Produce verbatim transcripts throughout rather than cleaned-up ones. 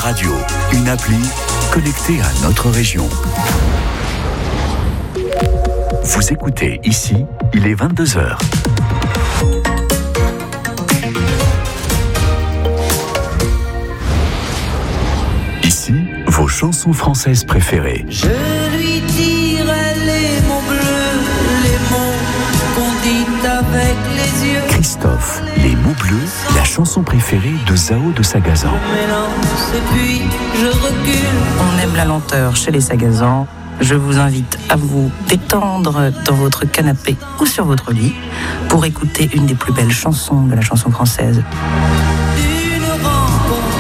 Radio, une appli connectée à notre région. Vous écoutez ici, il est vingt-deux heures. Ici, vos chansons françaises préférées. Je lui dirai les mots bleus, les mots qu'on dit avec les yeux. Christophe, les mots bleus, la chanson préférée de Zao de Sagazan. Je m'élance et puis je recule. On aime la lenteur chez les Sagazans. Je vous invite à vous détendre dans votre canapé ou sur votre lit pour écouter une des plus belles chansons de la chanson française. Une rencontre,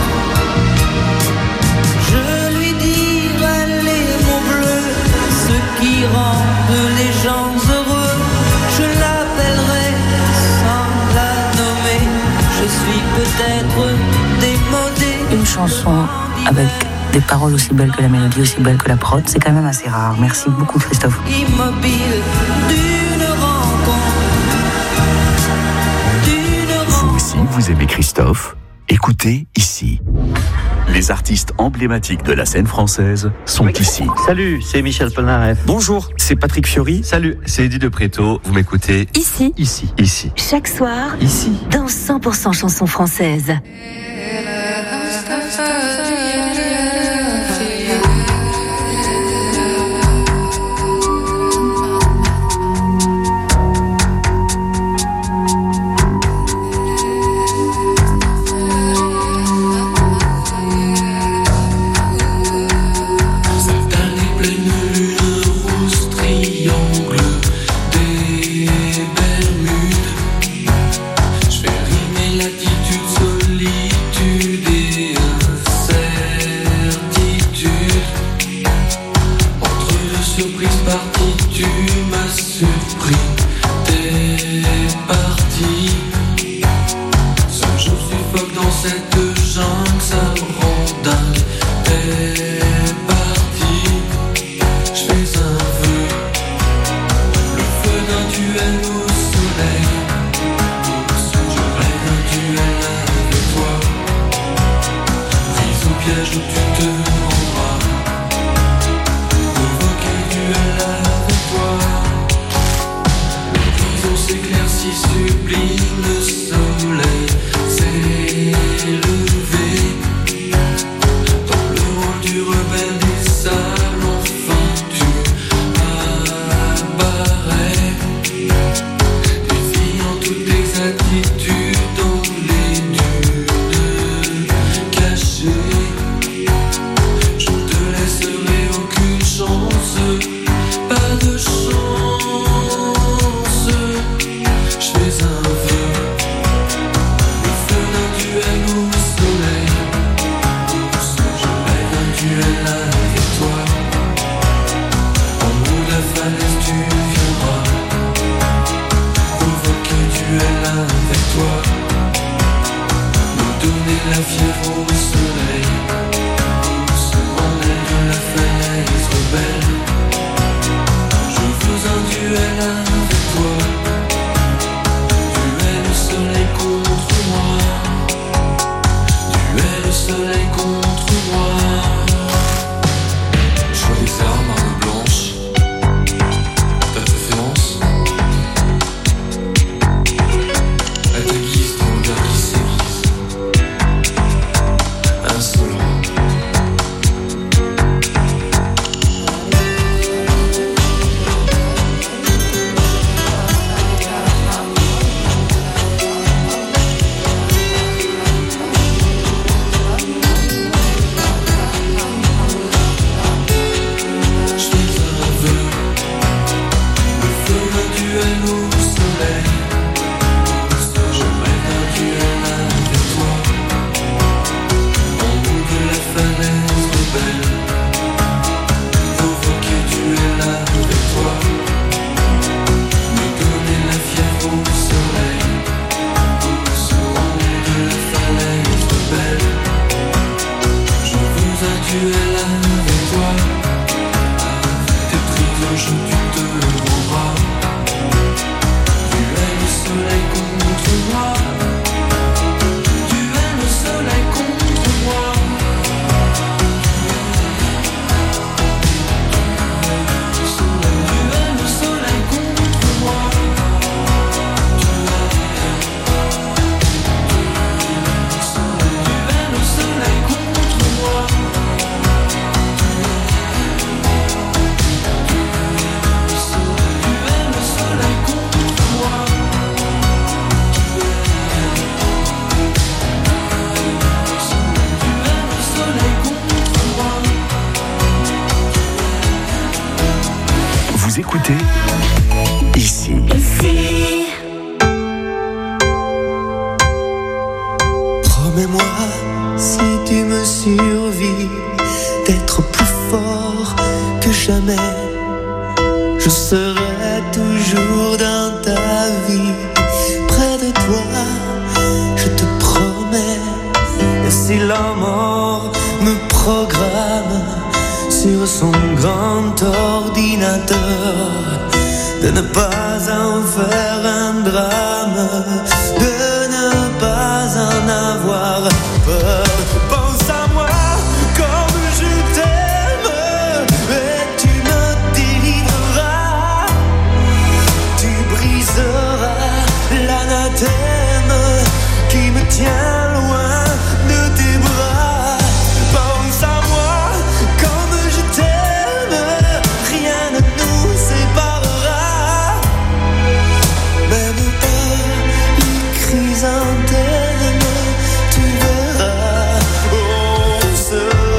je lui dirai les mots bleus, ce qui rendent les gens heureux. Je l'appellerai sans la nommer. Je suis peut-être démodée. Une chanson avec des paroles aussi belles que la mélodie, aussi belles que la prod, c'est quand même assez rare. Merci beaucoup Christophe. Immobile d'une rencontre, d'une rencontre. Vous aussi, vous aimez Christophe? Écoutez ici. Les artistes emblématiques de la scène française sont ici. Salut, c'est Michel Polnareff. Bonjour, c'est Patrick Fiori. Salut, c'est Eddie de Préto. Vous m'écoutez Ici, ici, ici, chaque soir, ici. dans cent pour cent chansons françaises. Vous écoutez ici. Ici. Promets-moi, si tu me survis, d'être plus fort que jamais. Je serai toujours dans ta vie, près de toi, je te promets. Et si la mort me programme sur son grand ordinateur, de ne pas en faire un drame, de ne pas en avoir peur. Pense à moi comme je t'aime, et tu me délivreras. Tu briseras l'anathème qui me tient loin de tes bras. Pense à moi comme je t'aime, rien ne nous séparera. Même pas les chrysanthèmes, tu verras, on se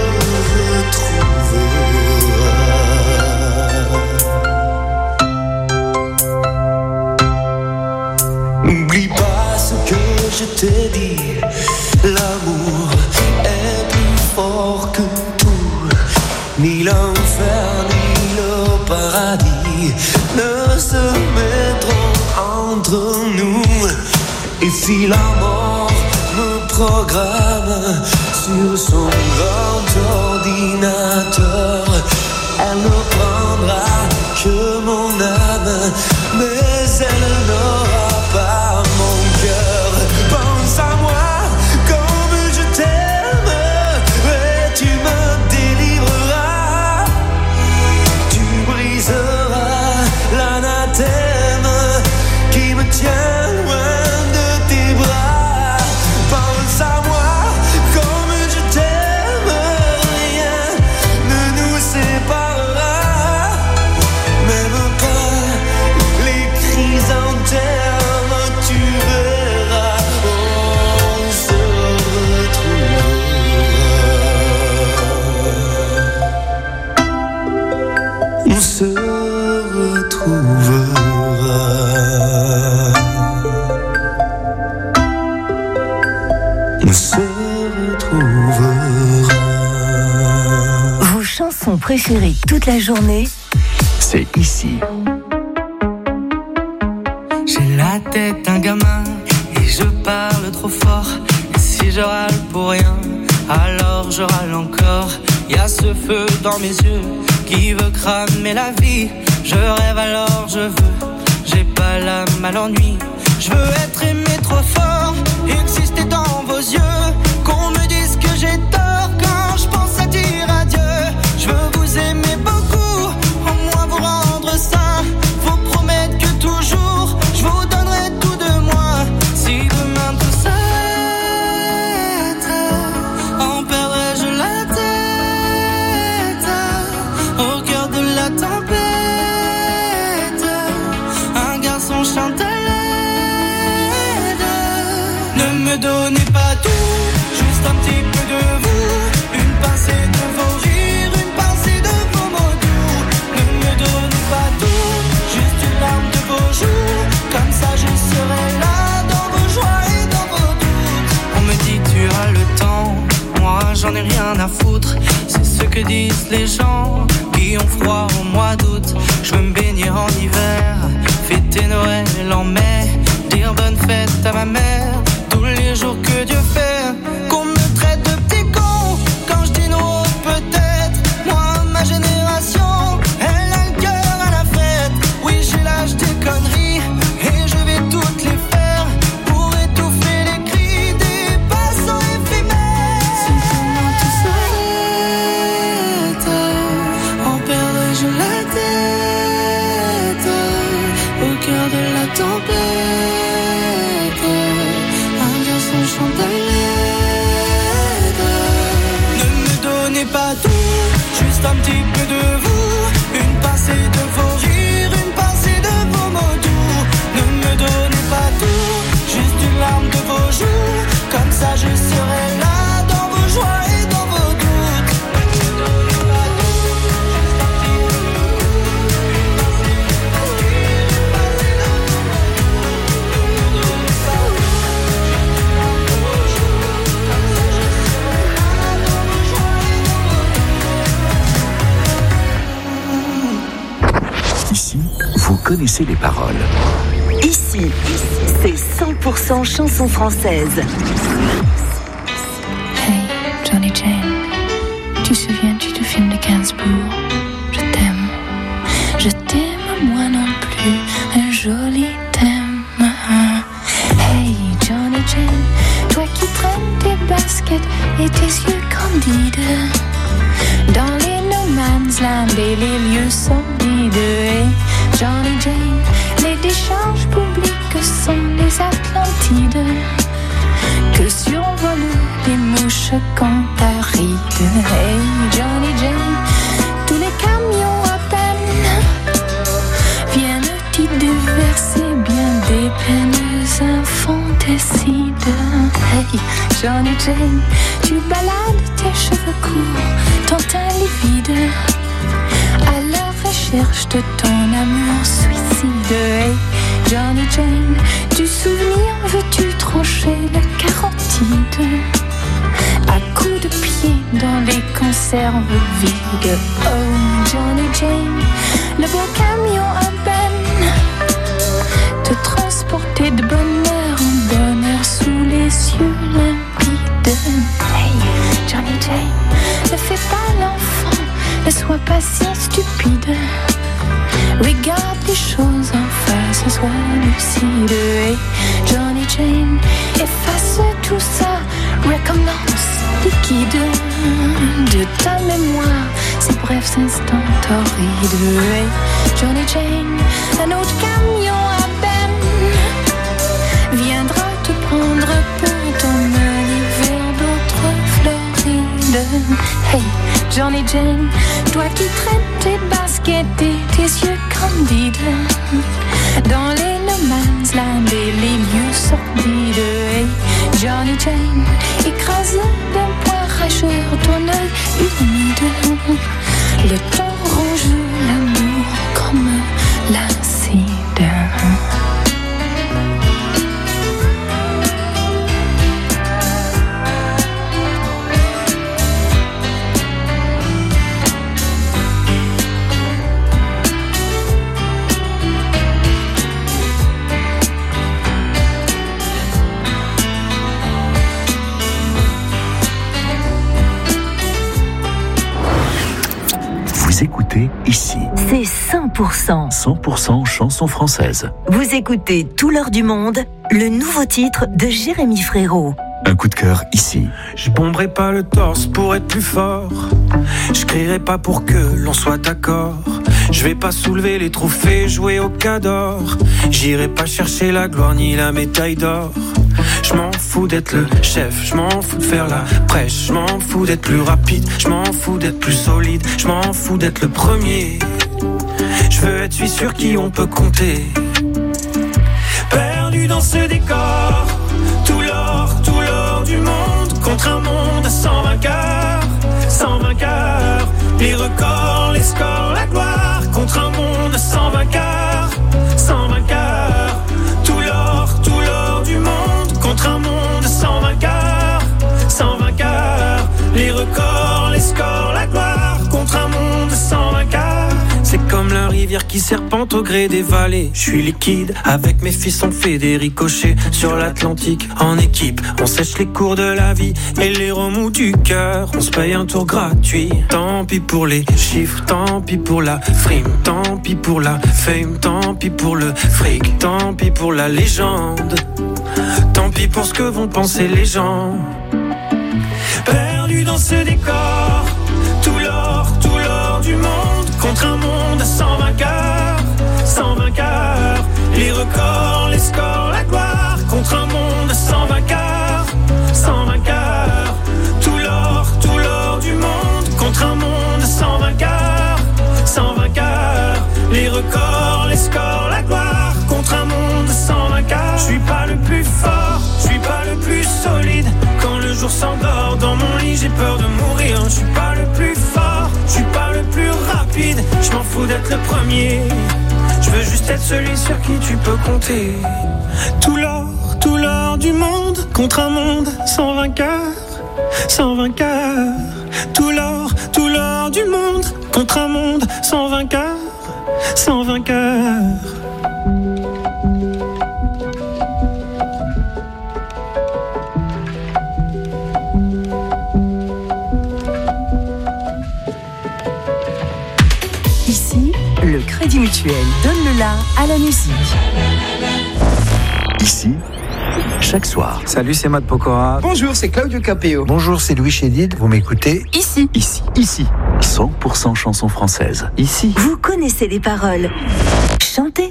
retrouvera. N'oublie pas ce que je t'ai dit, l'amour est plus fort que tout, ni l'enfer ni le paradis ne se mettront entre nous. Et si la mort me programme sur son grand ordinateur, elle ne prendra que mon âme, mais elle n'aura pas mon cœur. Pense à moi comme je t'aime, et tu me délivreras. Tu briseras l'anathème qui me tient loin de tes bras. Pense à moi comme je t'aime, rien ne nous séparera. Même pas les chrysanthèmes, tu verras, on se retrouvera. On se retrouvera. On se retrouvera. Vos chansons préférées toute la journée, C'est ici. J'ai la tête d'un gamin et je parle trop fort. Et si je râle pour rien, alors je râle encore. Y a ce feu dans mes yeux qui veut cramer la vie. Je rêve alors je veux, j'ai pas l'âme à l'ennui. Je veux être aimé trop fort, exister dans vos yeux. Qu'on me dise que j'ai tort quand je pense à dire adieu. Je veux vous aimer beaucoup, au moins vous rendre ça. Vous promettre que toujours je vous donnerai tout de moi. Si demain tout s'arrête, en perdrai-je la tête au cœur de la tempête. Un garçon chante à l'aide. Ne me donnez pas tout, juste un petit peu de vous. Une pincée de vos rires, une pincée de vos mots doux. Ne me donnez pas tout, juste une larme de vos joues. Comme ça je serai là dans vos joies et dans vos doutes. On me dit tu as le temps, moi j'en ai rien à foutre. C'est ce que disent les gens qui ont froid au mois d'août. Je veux me baigner en hiver, fêter Noël en mai, dire bonne fête à ma mère tous les jours que Dieu fait. Qu'on me traite de petit con quand je dis non, peut-être. Moi, ma génération, elle a le cœur à la fête. Oui, j'ai l'âge des conneries et je vais toutes les faire pour étouffer les cris des passants éphémères. Si demain tout s'arrête, en perdrai-je la tête au cœur de la tempête. Un garçon chante à l'aide. Ne me donnez pas tout, juste un petit peu de vous. Une pincée de vos rires, une pincée de vos mots doux. Ne me donnez pas tout, juste une larme de vos joues. Comme ça je serai là dans vos joies et dans vos doutes. Ne me donnez pas tout, juste un petit peu de vous. Une pincée connaissez les paroles. Ici, c'est cent pour cent chanson française. Hey, Johnny Jane, tu souviens-tu du film de Gainsbourg? Je t'aime, je t'aime moi non plus, un joli thème. Hey, Johnny Jane, toi qui traînes tes baskets et tes yeux candides dans les no man's land et les lieux sordides. Hey, Johnny Jane, les décharges publiques sont les Atlantides que survolent des mouches cantarides. Hey, Johnny Jane, tous les camions à peine viennent t'y déverser bien des peines infanticides. Hey, Johnny Jane, tu balades tes cheveux courts, ton teint livide, à la recherche de ton amour suicide. Hey, Johnny Jane, du souvenir veux-tu trancher la carotide à coups de pied dans les conserves vides? Oh, Johnny Jane, le beau camion à peine te transporter de bonheur en bonheur sous les cieux limpides. Hey, Johnny Jane, ne fais pas l'enfant, ne sois pas si stupide. Regarde les choses en face, sois lucide. Hey, Johnny Jane, efface tout ça, recommence liquide de ta mémoire ces brefs instants torrides. Hey, Johnny Jane, un autre camion à peine viendra te prendre pour t'emmener vers d'autres Florides. Hey, Johnny Jane, toi qui traînes tes baskets et tes yeux candides dans les no man's land et les lieux sordides. Hey, Johnny Jane, écrase d'un poing rageur ton œil humide. Le temps ronge l'amour comme l'acide. Vous écoutez ici. C'est cent pour cent. cent pour cent chanson française. Vous écoutez Tout l'heure du monde, le nouveau titre de Jérémy Frérot. Un coup de cœur ici. Je bomberai pas le torse pour être plus fort. Je crierai pas pour que l'on soit d'accord. Je vais pas soulever les trophées, jouer au cador. J'irai pas chercher la gloire ni la médaille d'or. Je m'en fous d'être le chef, je m'en fous de faire la prêche. Je m'en fous d'être plus rapide, je m'en fous d'être plus solide. Je m'en fous d'être le premier. Je veux être celui sur qui on peut compter. Perdu dans ce décor, tout l'or, tout l'or du monde contre un monde sans vainqueur, sans vainqueur. Les records, les scores, la gloire contre un monde sans vainqueur, sans vainqueur. Tout l'or, tout l'or du monde contre un monde sans vainqueur, sans vainqueur. Les records, les scores, la gloire contre un monde sans vainqueur. C'est comme la rivière qui serpente au gré des vallées. Je suis liquide, avec mes fils on fait des ricochets. Sur l'Atlantique, en équipe, on sèche les cours de la vie et les remous du cœur. On se paye un tour gratuit. Tant pis pour les chiffres, tant pis pour la frime, tant pis pour la fame, tant pis pour le fric, tant pis pour la légende, tant pis pour ce que vont penser les gens. Perdu dans ce décor, tout l'or, tout l'or du monde contre un monde sans vainqueur, sans vainqueur. Les records, les scores, la gloire contre un monde sans vainqueur, sans vainqueur. Tout l'or, tout l'or du monde contre un monde sans vainqueur, sans vainqueur. Les records, les scores, la gloire contre un monde sans vainqueur. Je suis pas le plus fort, je suis pas le plus solide. Quand le jour s'endort dans mon lit, j'ai peur de mourir. Je suis pas le plus fort, je suis pas le plus rapide. Je m'en fous d'être le premier. Je veux juste être celui sur qui tu peux compter. Tout l'or, tout l'or du monde contre un monde sans vainqueur, sans vainqueur. Tout l'or, tout l'or du monde contre un monde sans vainqueur, sans vainqueur. Crédit Mutuel donne le la à la musique. Ici, chaque soir. Salut, c'est Matt Pokora. Bonjour, c'est Claudio Capéo. Bonjour, c'est Louis Chédid. Vous m'écoutez Ici. Ici. Ici. cent pour cent chansons françaises. Ici. Vous connaissez les paroles. Chantez.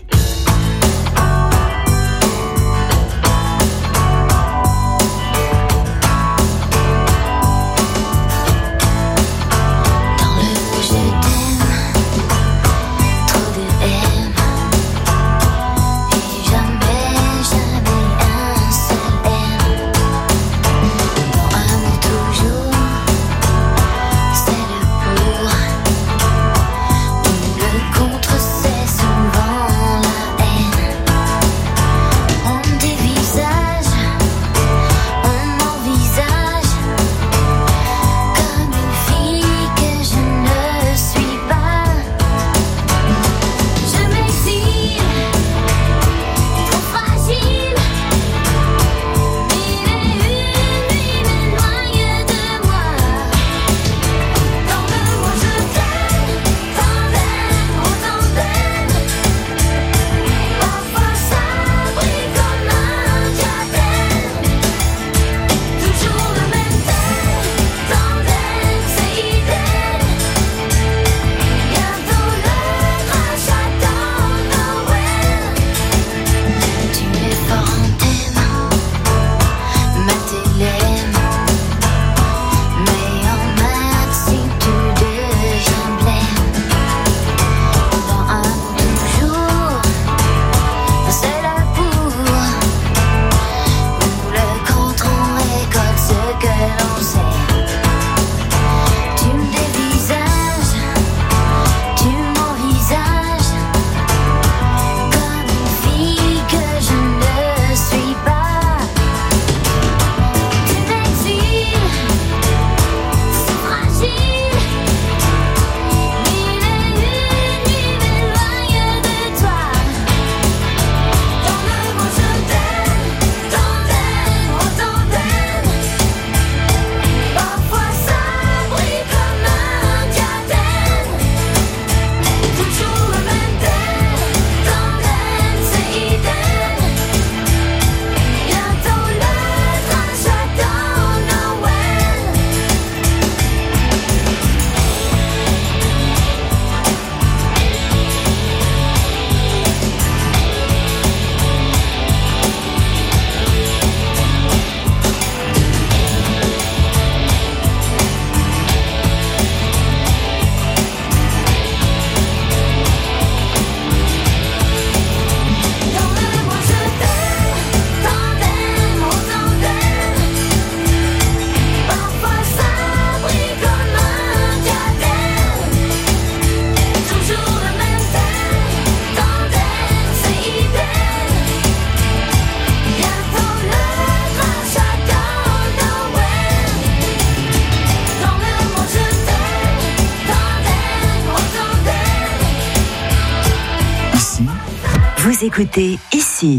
Vous écoutez Ici.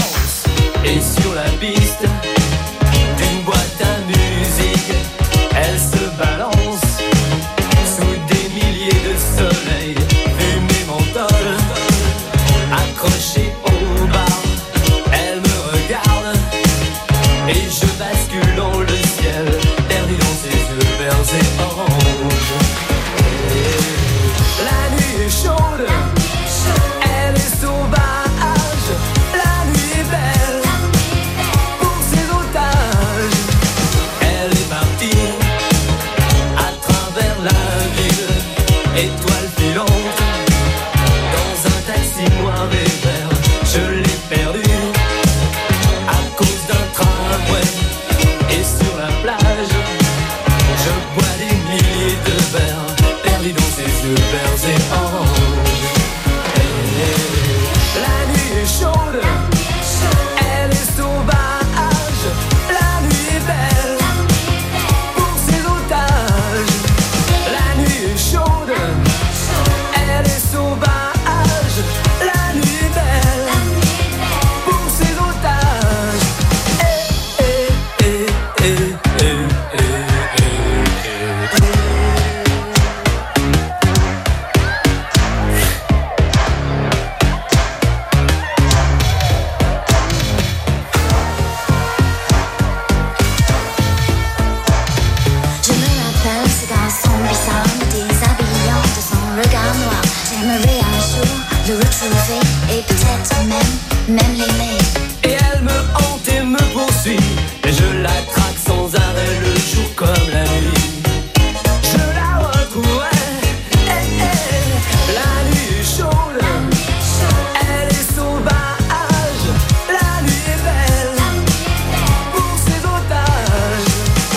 Et sur la piste d'une boîte à musique, elle et peut-être même, même l'aimer. Et elle me hante et me poursuit, et je la traque sans arrêt le jour comme la nuit. Je la retrouverai, eh, eh, la nuit est chaude, elle est sauvage, la nuit est belle pour ses otages.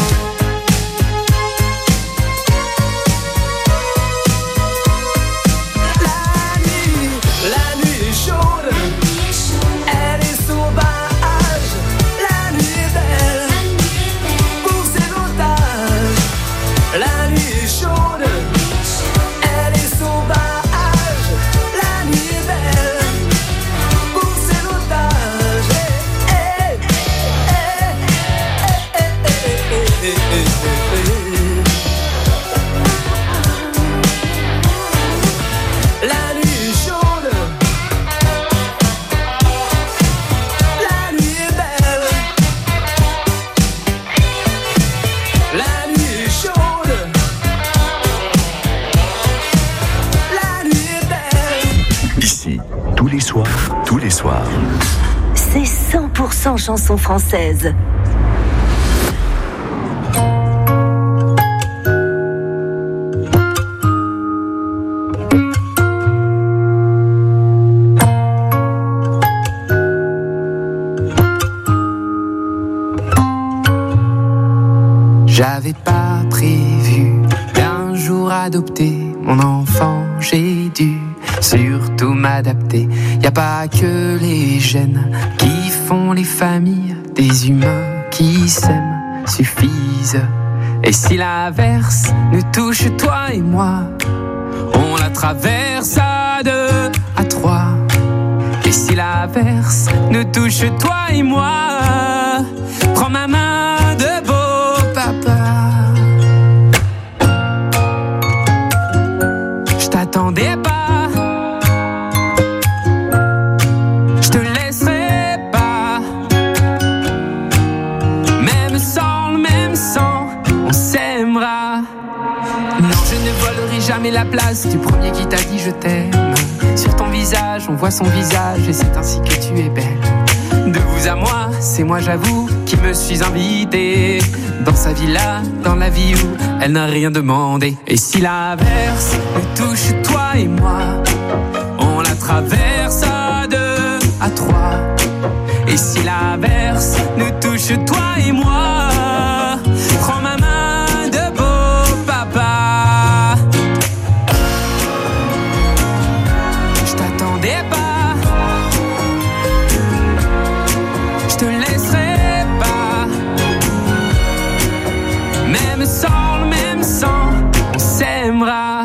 La nuit, la nuit est chaude, elle est sauvage, la nuit est belle pour ses otages. La nuit est chaude, elle est sauvage, la nuit est belle pour ses otages. Eh, eh, eh, eh, eh, eh, eh, eh. La nuit est chaude, la nuit est belle. La nuit est chaude, la nuit est belle. Ici, tous les soirs, tous les soirs. C'est cent pour cent chanson française. J'avais pas prévu qu'un jour adopter mon enfant, j'ai dû surtout m'adapter. Y a pas que les gènes qui font les familles, des humains qui s'aiment suffisent. Et si l'averse nous touche toi et moi, on la traverse à deux, à trois. Et si l'averse nous touche toi et moi, prends ma main de beau papa. Je t'attendais pas, je te laisserai pas. Même sans le même sang, on s'aimera. Non, je ne volerai jamais la place du premier qui t'a dit je t'aime. Sur ton visage, on voit son visage et c'est ainsi que tu es belle. De vous à moi, c'est moi j'avoue qui me suis invité dans sa villa, dans la vie où elle n'a rien demandé. Et si l'averse nous touche toi et moi, on la traverse à deux, à trois. Et si l'averse nous touche toi et moi, prends ma main de beau papa. Je t'attendais pas, je te laisserai pas. Même sans le même sang, on s'aimera.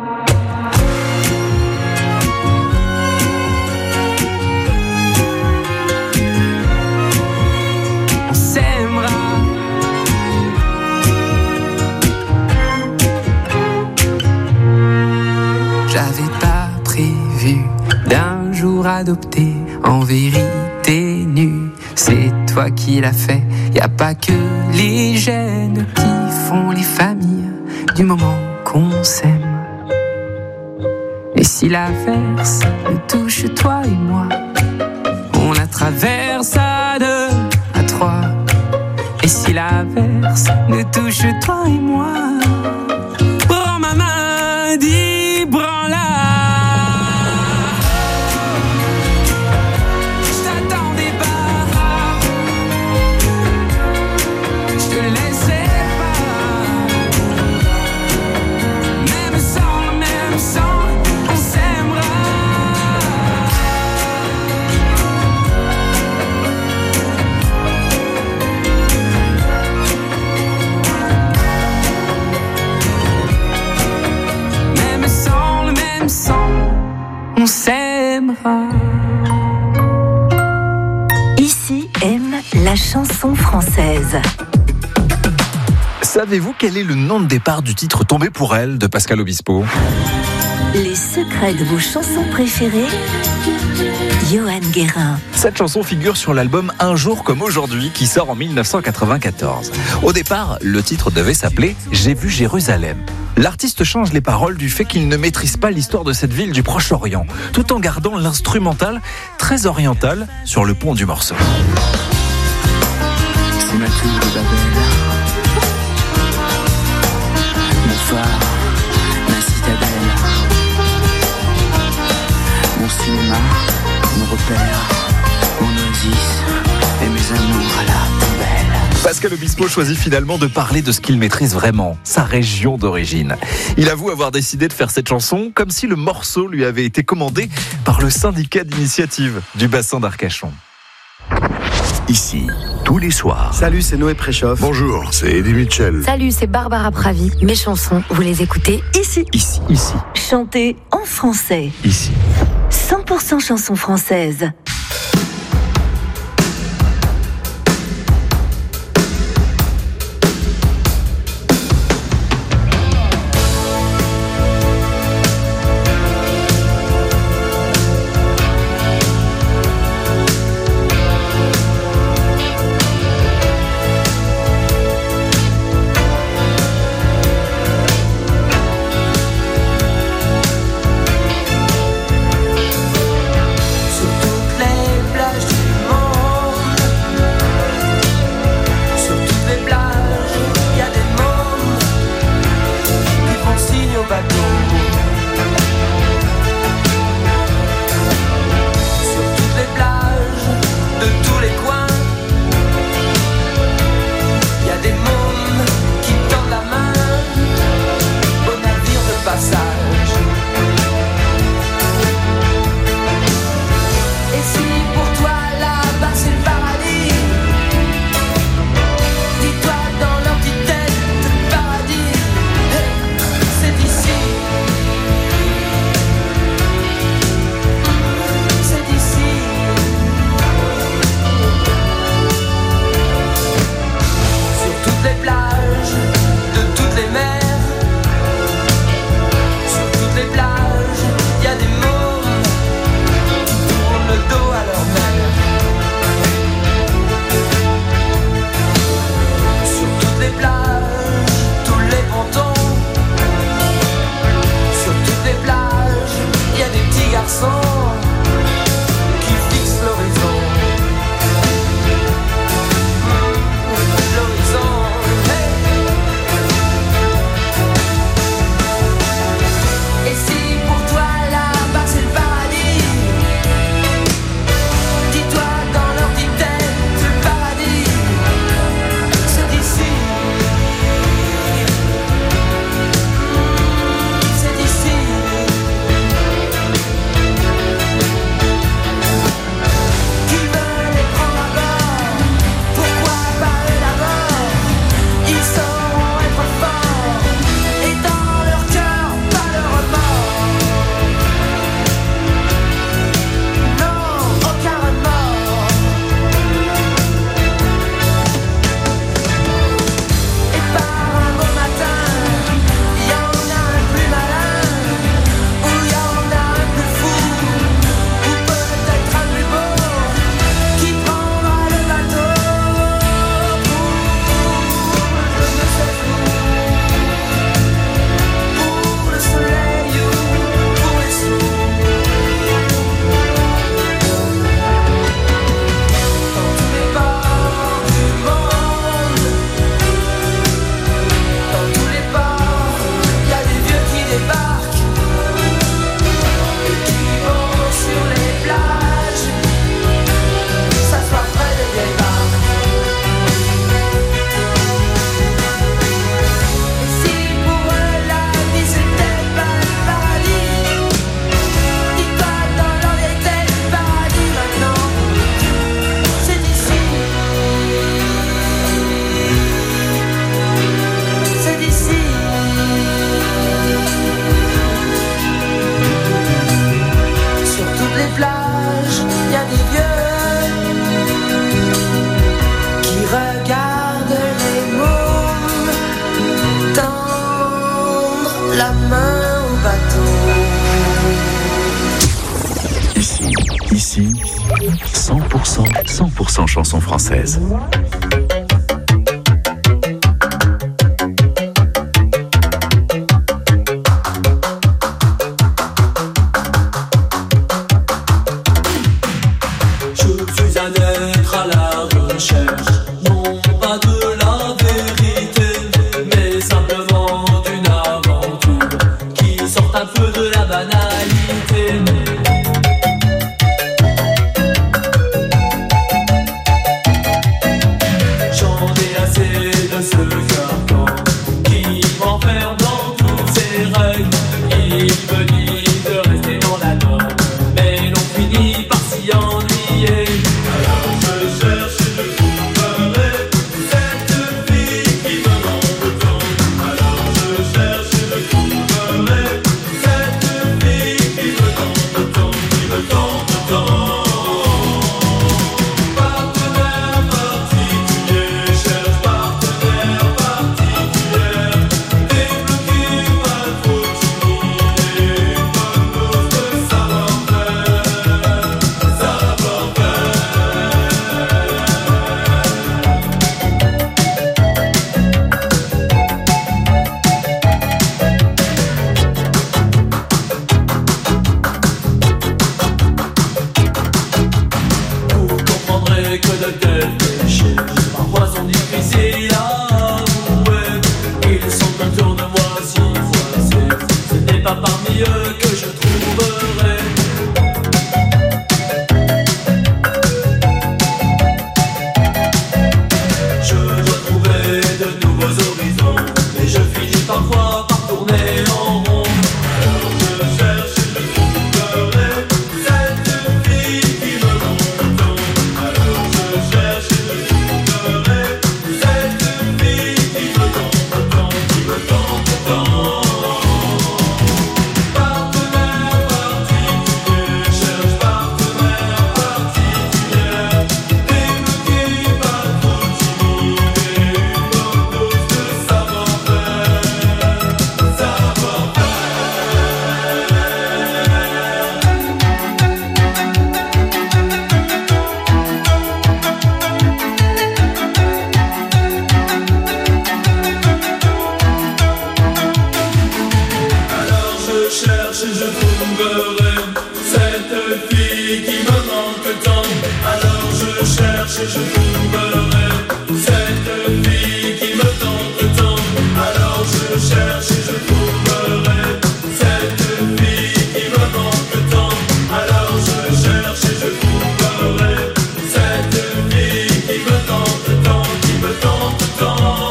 On s'aimera. J'avais pas prévu d'un jour adopter en vérité nue. C'est toi qui l'as fait. Y a pas que les gènes qui font les familles du moment qu'on s'aime. Et si l'averse nous touche toi et moi, on la traverse à deux, à trois. Et si l'averse nous touche toi et moi, prends ma main, dis branle-la. Je t'attendais pas, je te laisserai pas. Même sans le même sang, on s'aimera. Même sans le même sang, on s'aimera. Ici aime la chanson française. Savez-vous quel est le nom de départ du titre Tombé pour elle de Pascal Obispo ? Les secrets de vos chansons préférées, Johan Guérin. Cette chanson figure sur l'album Un jour comme aujourd'hui qui sort en mille neuf cent quatre-vingt-quatorze. Au départ, le titre devait s'appeler J'ai vu Jérusalem. L'artiste change les paroles du fait qu'il ne maîtrise pas l'histoire de cette ville du Proche-Orient, tout en gardant l'instrumental très oriental sur le pont du morceau. C'est ma tour de Babel, mon phare, ma citadelle, mon cinéma, mon repère, mon oasis et mes amours à la poubelle. Pascal Obispo choisit finalement de parler de ce qu'il maîtrise vraiment, sa région d'origine. Il avoue avoir décidé de faire cette chanson comme si le morceau lui avait été commandé par le syndicat d'initiative du bassin d'Arcachon. Ici, tous les soirs. Salut, c'est Noé Préchoff. Bonjour, c'est Eddie Mitchell. Salut, c'est Barbara Pravi. Mes chansons, vous les écoutez ici. Ici, ici. Chantées en français. Ici. cent pour cent chansons françaises. Ici, cent pour cent, cent pour cent chansons françaises. à n'être à la recherche, non pas de la vérité, mais simplement d'une aventure qui sort un peu de la banalité. J'en ai assez de ce carcan qui m'enferme dans toutes ses règles. Il me dit de rester dans la norme, mais l'on finit par s'y ennuyer. Alors je cherche et je trouverai cette fille qui me manque tant. Alors je cherche et je trouverai cette fille qui me tente tant, qui me tente tant. Partenaire particulier, cherche partenaire particulière, débloqué pas trop timide, une bonne dose de savoir-faire, savoir-faire. Vous comprendrez que de tels péchés parfois sont difficiles à avouer. Ils sont autour de moi si voisés, ce n'est pas parmi eux que je trouverai. Je dois trouver de nouveaux horizons, et je finis parfois par tourner en rond. Alors je cherche et je trouverai cette fille qui me manque tant. Alors je cherche et je trouverai cette fille qui me tente tant, qui me tente tant. Partenaire particulier, cherche partenaire particulière, débloqué pas trop timide, une bonne dose de savoir-faire, savoir-faire. Alors je cherche et je trouverai cette fille qui me manque tant. Alors je cherche et je trouverai cette fille qui me tente tant. Alors je cherche et je trouverai cette fille qui me manque tant. Alors je cherche et je trouverai cette fille qui me tente tant, qui me tente tant.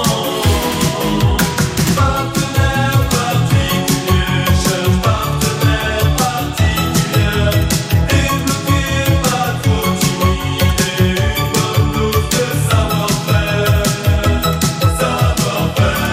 Partenaire particulier, cherche partenaire particulière, débloqué pas trop timide, une bonne dose de savoir-faire, savoir-faire.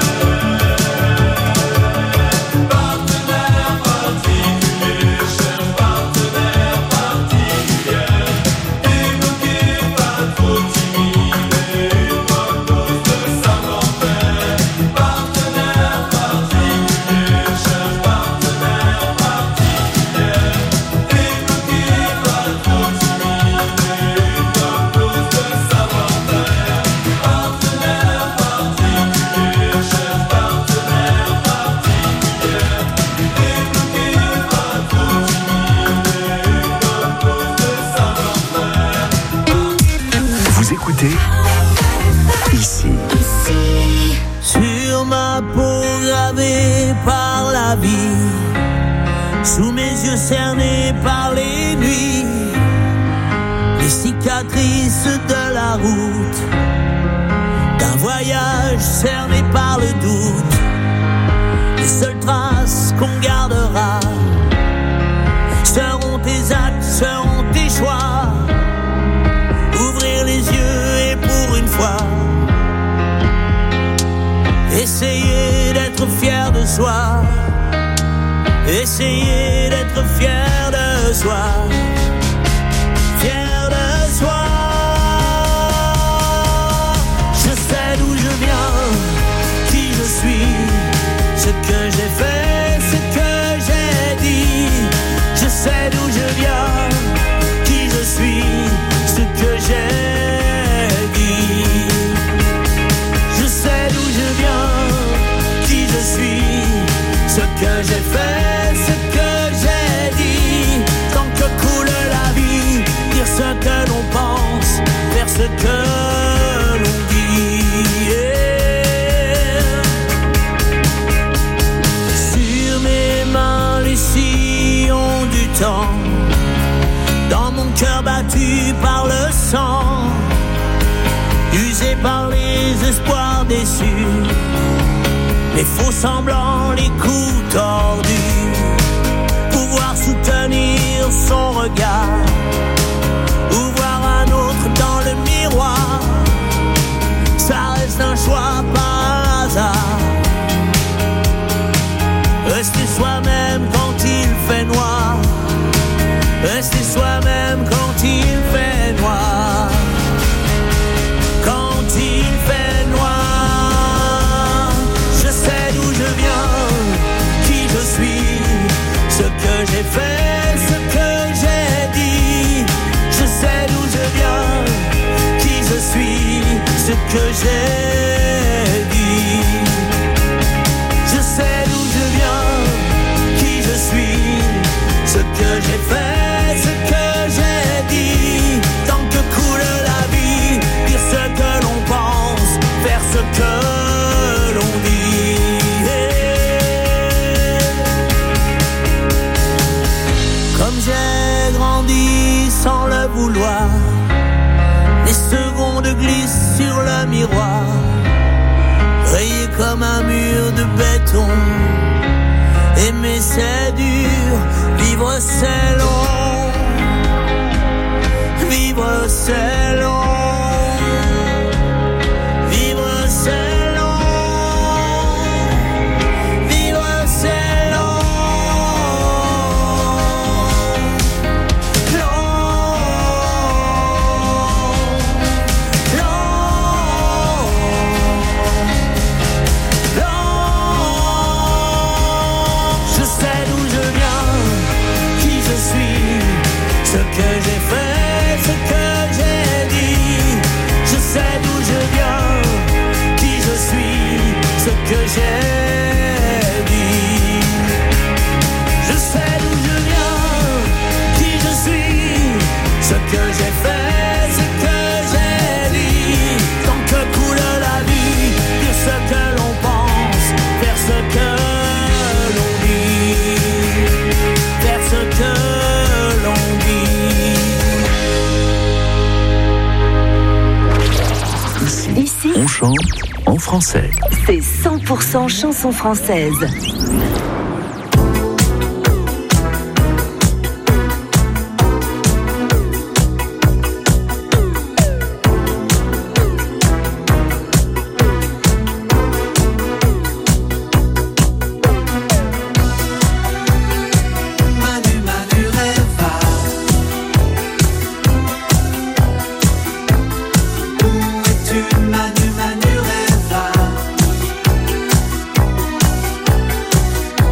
Partenaire particulier, cherche partenaire particulière, débloqué pas trop timide, une bonne dose de savoir-faire. Partenaire particulier, cherche partenaire particulière, débloqué pas trop timide, une bonne dose de savoir-faire. Partenaire particulier, cherche partenaire particulière, débloqué pas trop timide, une bonne dose de savoir-faire. Vous écoutez ici. Sur ma peau gravée par la vie, sous mes yeux cernés par les nuits, les cicatrices de la route, d'un voyage cerné par le doute, les seules traces qu'on gardera seront tes actes, seront tes choix. Ouvrir les yeux et pour une fois essayer d'être fier de soi, essayer d'être fier de soi, fier de soi. Je sais d'où je viens, qui je suis, ce que j'ai fait, ce que j'ai dit. Je sais d'où je viens, qui je suis, ce que j'ai dit. Je sais d'où je viens, qui je suis, ce que j'ai fait, ce que j'ai dit. Tant que coule cœur battu par le sang, usé par les espoirs déçus, les faux semblants, les coups tordus, pouvoir soutenir son regard, ou voir un autre dans le miroir, ça reste un choix par hasard. Rester soi-même quand il fait noir, rester soi-même quand il fait noir, quand il fait noir. Je sais d'où je viens, qui je suis, ce que j'ai fait, ce que j'ai dit. Je sais d'où je viens, qui je suis, ce que j'ai dit. Je sais d'où je viens, qui je suis, ce que j'ai fait, ce que j'ai dit. Tant que coule la vie, dire ce que l'on pense, faire ce que l'on dit. Comme j'ai grandi sans le vouloir, les secondes glissent sur le miroir, rayé comme un mur de béton. Aimer c'est dur, vivre c'est long, vivre c'est long, vivre c'est long, vivre c'est long, long, long, long. Je sais d'où je viens, qui je suis, ce que j'ai fait, ce que j'ai dit. Je sais d'où je viens, qui je suis, ce que j'ai dit. Je sais d'où je viens, qui je suis, ce que j'ai fait, ce que j'ai dit. Tant que coule la vie, dire ce que l'on pense, faire ce que l'on dit, faire ce que l'on dit. Ici, On chante en français. c'est cent pour cent chanson française. Manu, Manu rêva. Où es-tu, Manu, Manu rêva?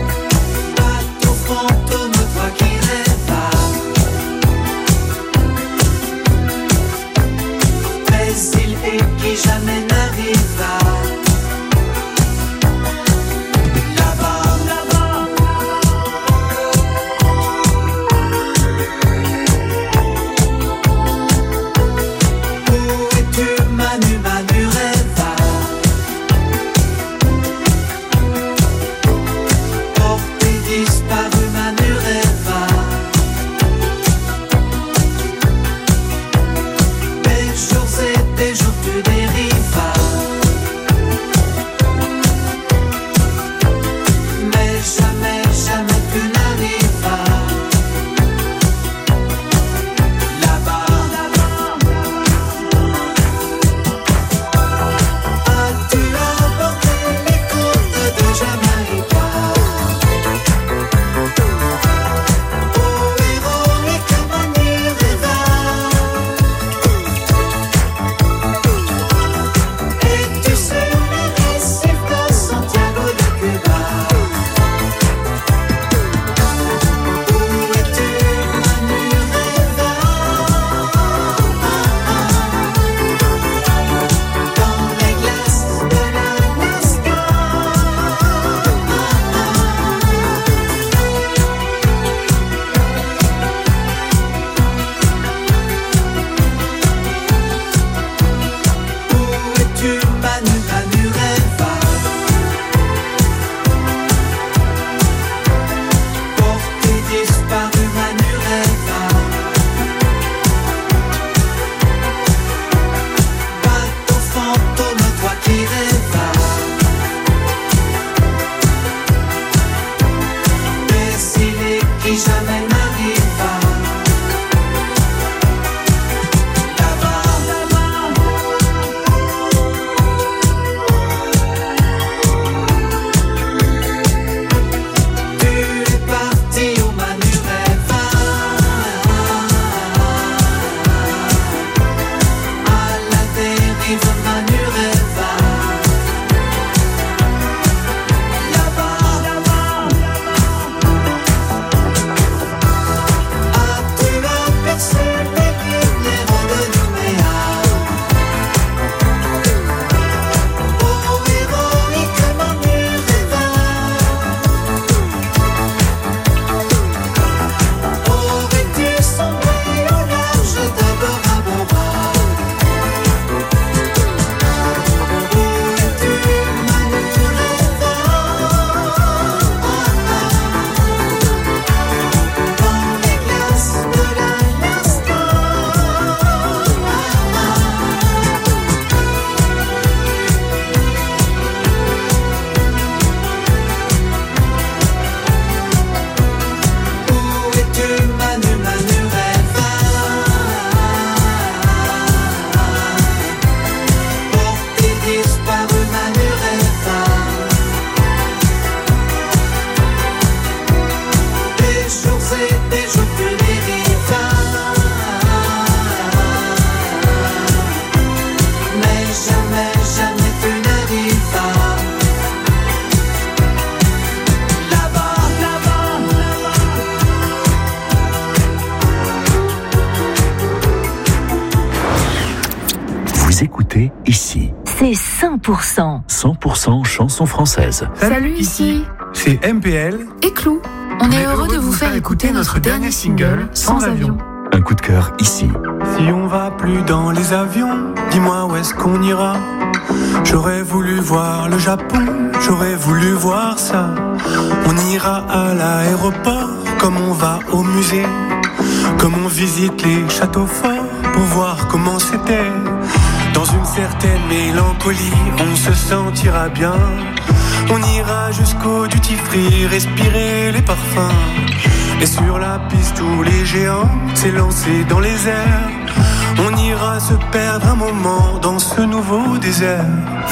vous écoutez ici. C'est cent pour cent. cent pour cent chansons françaises. Salut, ici. C'est M P L et Clou. On est heureux de vous faire écouter notre dernier single, Sans avion. Un coup de cœur ici. Si on va plus dans les avions, dis-moi où est-ce qu'on ira. J'aurais voulu voir le Japon, j'aurais voulu voir ça. On ira à l'aéroport, comme on va au musée, comme on visite les châteaux forts, pour voir comment c'était. Dans une certaine mélancolie, on se sentira bien. On ira jusqu'au duty free, respirer les parfums. Et sur la piste, tous les géants s'élancer dans les airs. On ira se perdre un moment dans ce nouveau désert.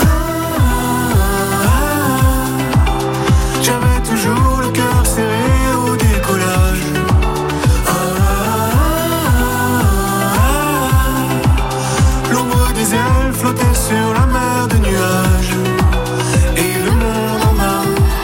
J'avais toujours le cœur serré au décollage. L'ombre des ailes flottait sur la mer de nuages. Et le monde en bas.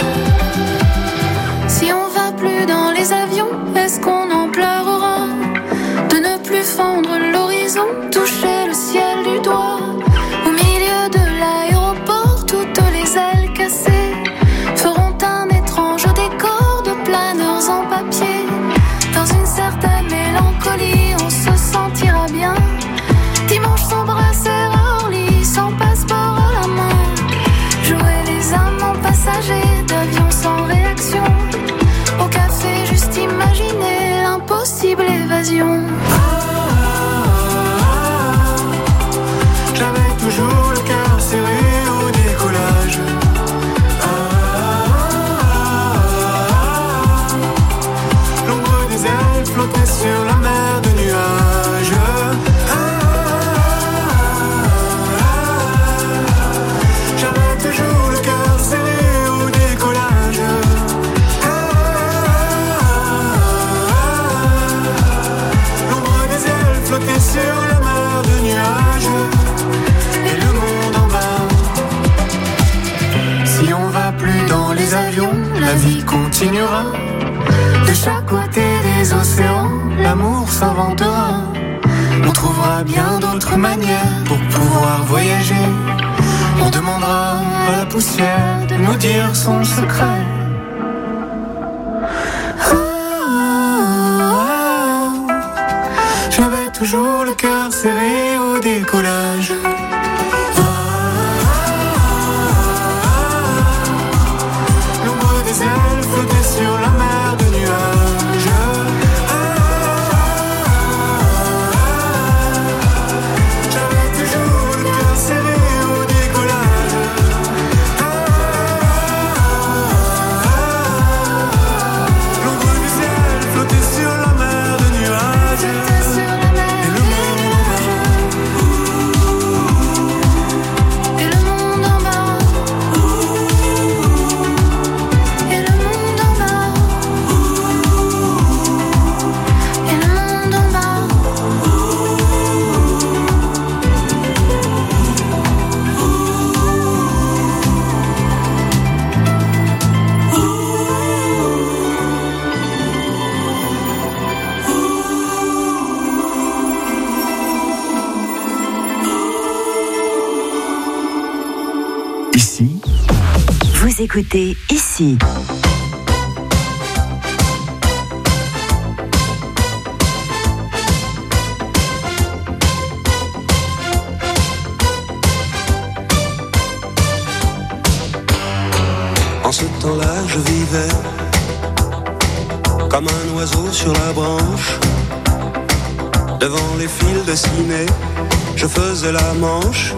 Si on va plus dans les avions, est-ce qu'on en pleurera de ne plus fendre l'horizon, toucher le ciel du doigt? Au milieu de l'aéroport, toutes les ailes cassées feront un étrange décor de planeurs en papier. Dans une certaine mélancolie, on se sentira bien. Dimanche sans brassière à Orly, sans passeport à la main. Jouer les amants passagers d'avions sans réaction. Au café, juste imaginer l'impossible évasion. J'avais toujours le cœur serré au décollage. Ah, l'ombre des ailes flottait sur la mer de nuages. Ah, j'avais toujours le cœur serré au décollage. Ah, l'ombre des ailes flottait sur la mer de nuages. Et le monde en bas. Si on va plus dans les avions, la vie continuera. De chaque côté des océans, l'amour s'inventera. On trouvera bien d'autres manières pour pouvoir voyager. On demandera à la poussière de nous dire son secret. Ah, j'avais toujours le cœur serré au décollage. L'ombre des ailes flottait sur la mer de nuages. J'avais toujours le cœur serré au décollage. L'ombre des ailes flottait sur la mer de nuages. Et le monde en bas. Et le monde en bas. Et le monde en bas. Et le monde en bas. Ici, Vous écoutez ici. En ce temps-là, je vivais comme un oiseau sur la branche. Devant les fils de ciné, je faisais la manche.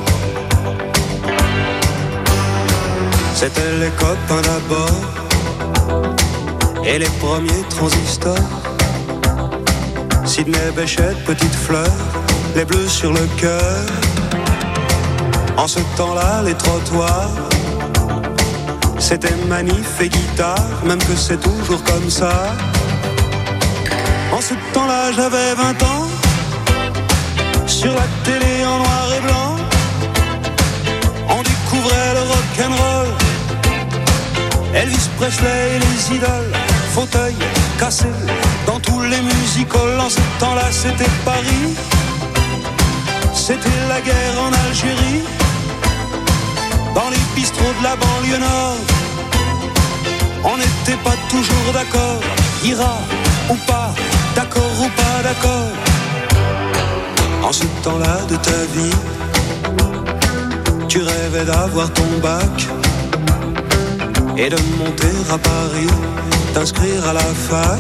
C'était les copains d'abord et les premiers transistors. Sidney Bechet, Petite Fleur, les bleus sur le cœur. En ce temps-là, les trottoirs, c'était manif et guitare, même que c'est toujours comme ça. En ce temps-là, j'avais vingt ans, sur la télé en noir et blanc, on découvrait le rock'n'roll, Elvis Presley et les idoles, fauteuil cassé dans tous les musicals. En ce temps-là, c'était Paris, c'était la guerre en Algérie, dans les bistrots de la banlieue nord, on n'était pas toujours d'accord, ira ou pas, d'accord ou pas d'accord. En ce temps-là de ta vie, tu rêvais d'avoir ton bac et de monter à Paris, t'inscrire à la fac.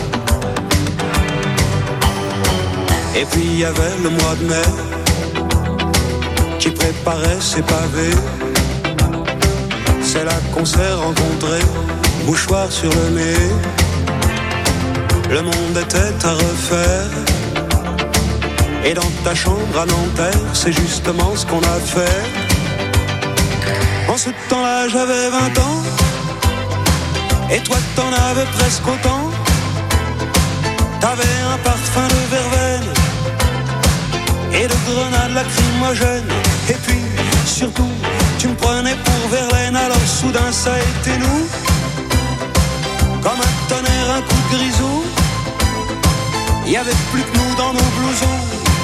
Et puis il y avait le mois de mai qui préparait ses pavés. C'est là qu'on s'est rencontrés, mouchoir sur le nez. Le monde était à refaire, et dans ta chambre à Nanterre, c'est justement ce qu'on a fait. En ce temps-là j'avais vingt ans, et toi t'en avais presque autant. T'avais un parfum de verveine et de grenades lacrymogènes. Et puis surtout tu me prenais pour Verlaine. Alors soudain ça a été nous, comme un tonnerre, un coup de grisou. Y avait plus que nous dans nos blousons,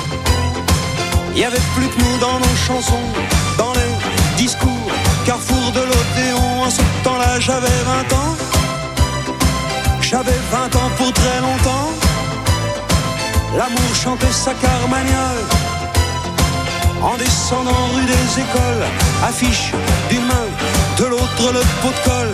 y avait plus que nous dans nos chansons, dans les discours, carrefour de l'Odéon. En ce temps-là j'avais vingt ans, j'avais vingt ans pour très longtemps. L'amour chantait sa carmagnole en descendant rue des Écoles, affiche d'une main, de l'autre le pot de colle.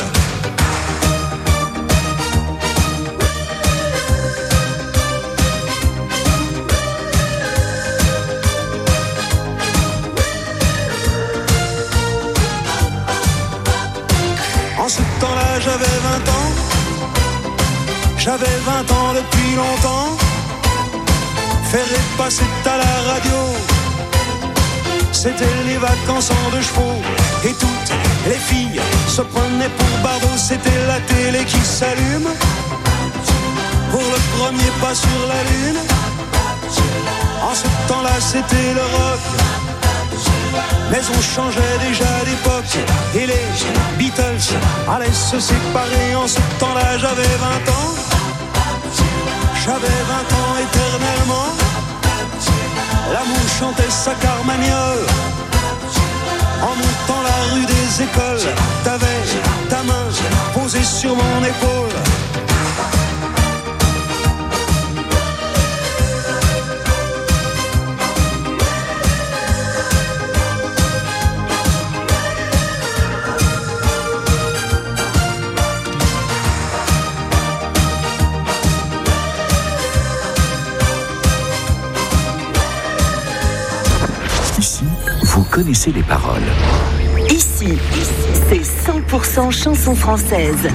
En ce temps-là j'avais vingt ans, j'avais vingt ans depuis longtemps. Faire passer à la radio, c'était les vacances en deux chevaux. Et toutes les filles se prenaient pour Bardot. C'était la télé qui s'allume pour le premier pas sur la lune. En ce temps-là c'était le rock, mais on changeait déjà d'époque. Et les Beatles allaient se séparer. En ce temps-là j'avais vingt ans, j'avais vingt ans éternellement. L'amour chantait sa carmagnole en montant la rue des Écoles. T'avais ta main posée sur mon épaule. Vous connaissez les paroles. Ici, ici, c'est cent pour cent chansons françaises.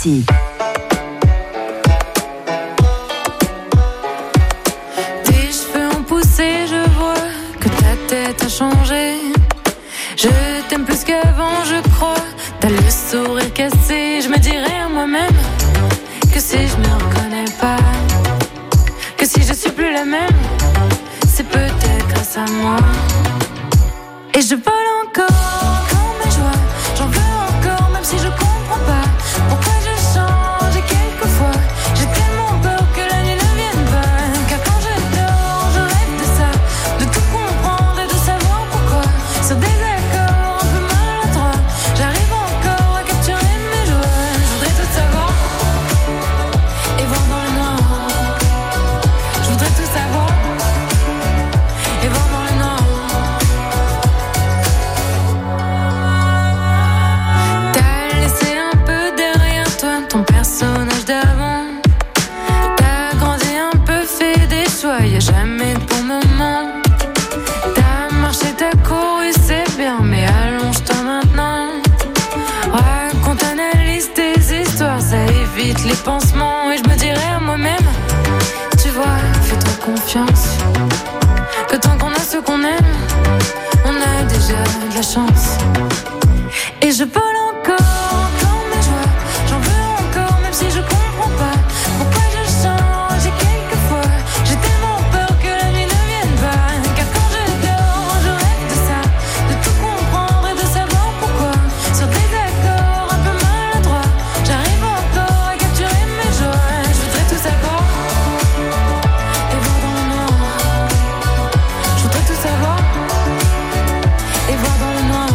ici. Tes cheveux ont poussé, je vois que ta tête a changé. Je t'aime plus qu'avant, je crois. T'as le sourire cassé, je me dirais à moi-même que si je me reconnais pas, que si je suis plus la même, c'est peut-être grâce à moi. Et je vole encore comme mes joies, j'en veux encore même si je comprends pas pourquoi je change et quelquefois j'ai tellement peur que la nuit ne vienne pas. Car quand je dors, je rêve de ça, de tout comprendre et de savoir pourquoi. Sur des accords un peu maladroits, j'arrive encore à capturer mes joies. Je voudrais tout savoir et voir dans le noir. Je voudrais tout savoir et voir dans le noir. T'as laissé un peu derrière toi ton personnage d'avant. T'as grandi un peu, fait des choix, y'a jamais de bon moment. T'as marché, t'as couru, c'est bien, mais allonge-toi maintenant. Raconte, analyse tes histoires, ça évite les pansements. Et je me dirais à moi-même, tu vois, fais-toi confiance, que tant qu'on a ce qu'on aime, on a déjà de la chance. Et je vole encore comme mes joies, j'en veux encore même si je comprends pas pourquoi je change. Et quelquefois j'ai tellement peur que la nuit ne vienne pas. Car quand je dors, je rêve de ça, de tout comprendre et de savoir pourquoi. Sur des accords un peu maladroits, j'arrive encore à capturer mes joies. Je voudrais tout savoir et voir dans le noir. Je voudrais tout savoir et voir dans le noir.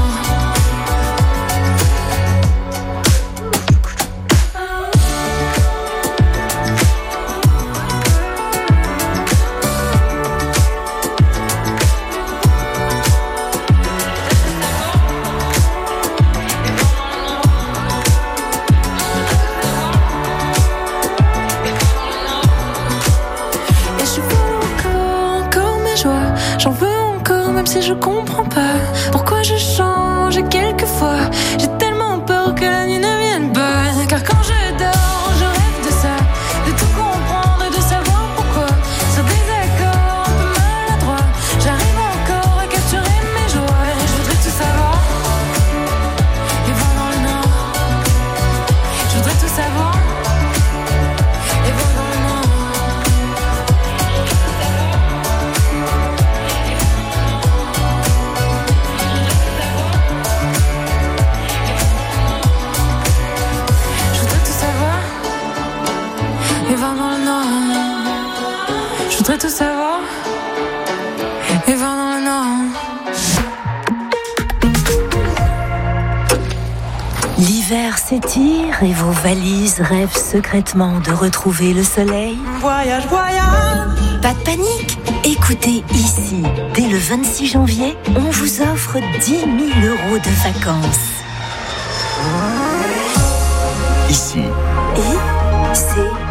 Et je veux encore, encore mes joies, j'en veux encore même si je comprends pas pourquoi je change. Et quelquefois j'ai tellement peur que la nuit ne vienne pas. Car quand je dors, je rêve de ça, de tout comprendre et de savoir pourquoi. Sur des accords un peu maladroits, j'arrive encore à capturer mes joies. Je voudrais tout savoir et voir dans le noir. Je voudrais tout savoir et voir dans le noir. Je voudrais tout savoir et voir dans le noir. Je voudrais tout savoir et voir dans le noir. L'hiver s'étire et vos valises rêvent secrètement de retrouver le soleil. Voyage, voyage. Pas de panique, écoutez ici. Dès le vingt-six janvier, on vous offre dix mille euros de vacances. Ici, I C